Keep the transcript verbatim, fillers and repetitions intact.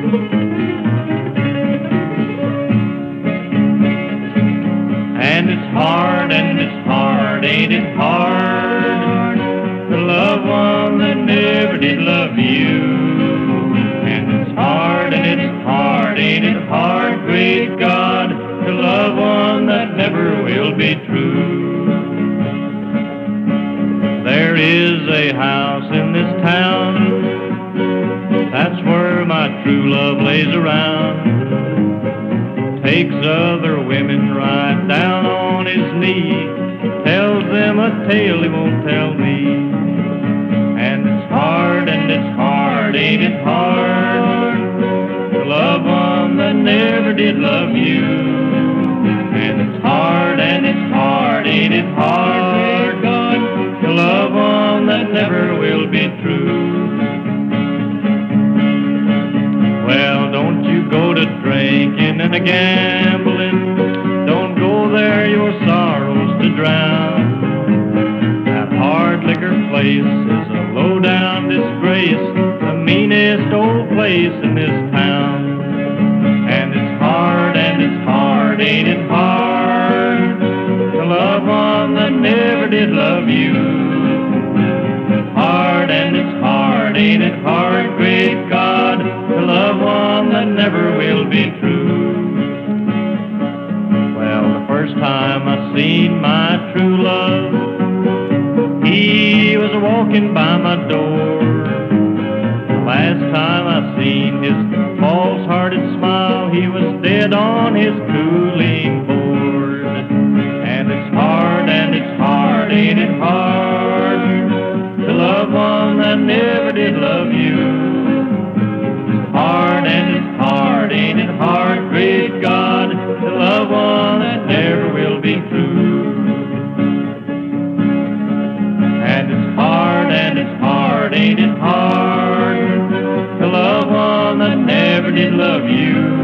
And it's hard, and it's hard, ain't it hard to love one that never did love you? And it's hard, and it's hard, ain't it hard, great God, to love one that never will be true? There is a house in this town, that's where my true love lays around. Takes other women right down on his knee, tells them a tale he won't tell me. And it's hard, and it's hard, ain't it hard to love one that never did love you? And it's hard, and it's hard, ain't it hard, God, to love one that never will be true? Well, don't you go to drinking and a gambling, don't go there your sorrows to drown. That hard liquor place is a low-down disgrace, the meanest old place in this town. And it's hard, and it's hard, ain't it hard to love one that never did love you? Hard, and it's hard, ain't it hard, great God, to love one that never will be true? Well, the first time I seen my true love, he was walking by my door. The last time I seen his false-hearted smile, he was dead on his cooling board. And it's hard, and it's hard, ain't it hard to love one that never did love you? It's hard, and it's hard, ain't it hard, great God, to love one that never will be true? And it's hard, and it's hard, ain't it hard to love one that never did love you?